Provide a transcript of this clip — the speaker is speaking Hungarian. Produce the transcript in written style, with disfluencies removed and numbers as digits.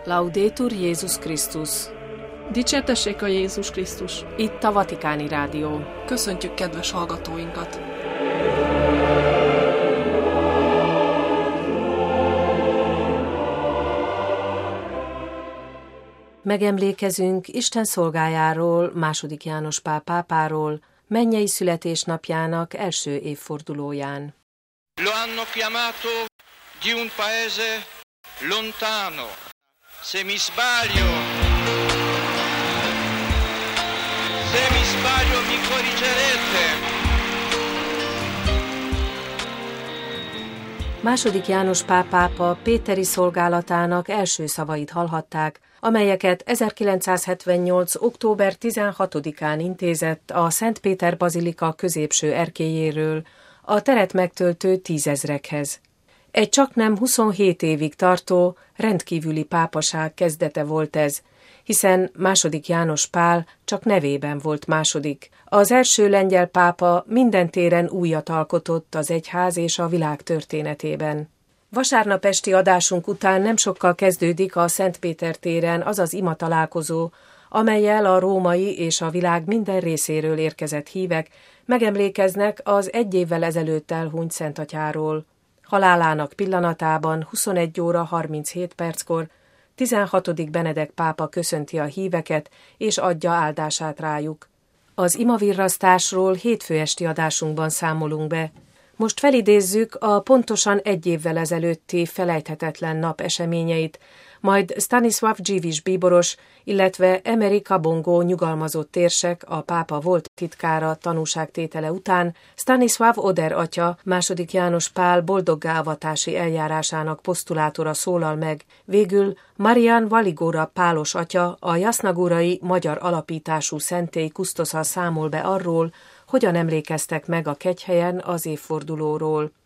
Laudetur Jézus Krisztus! Dicsértessék a Jézus Krisztus! Itt a Vatikáni Rádió. Köszöntjük kedves hallgatóinkat! Megemlékezünk Isten szolgájáról, II. János Pál pápáról, mennyei születésnapjának első évfordulóján. Lo hanno chiamato di un paese lontano. Se mi sbaglio, mi corrigerete. II. János Pál pápa péteri szolgálatának első szavait hallhatták, amelyeket 1978. október 16-án intézett a Szent Péter bazilika középső erkélyéről a teret megtöltő tízezrekhez. Egy csaknem 27 évig tartó, rendkívüli pápaság kezdete volt ez, hiszen II. János Pál csak nevében volt második. Az első lengyel pápa minden téren újat alkotott az egyház és a világ történetében. Vasárnap esti adásunk után nem sokkal kezdődik a Szent Péter téren az az imatalálkozó, amellyel a római és a világ minden részéről érkezett hívek megemlékeznek az egy évvel ezelőtt elhunyt Szentatyáról. Halálának pillanatában 21 óra 37 perckor 16. Benedek pápa köszönti a híveket és adja áldását rájuk. Az imavirrasztásról hétfő esti adásunkban számolunk be. Most felidézzük a pontosan egy évvel ezelőtti felejthetetlen nap eseményeit, majd Stanisław Dziwisz bíboros, illetve Emery Kabongo nyugalmazott térsek, a pápa volt titkára tanúságtétele után, Stanisław Oder atya, II. János Pál boldoggá avatási eljárásának posztulátora szólal meg, végül Marian Valigóra pálos atya, a jasnagurai magyar alapítású szentély kusztosza számol be arról, hogyan emlékeztek meg a kegyhelyen az évfordulóról.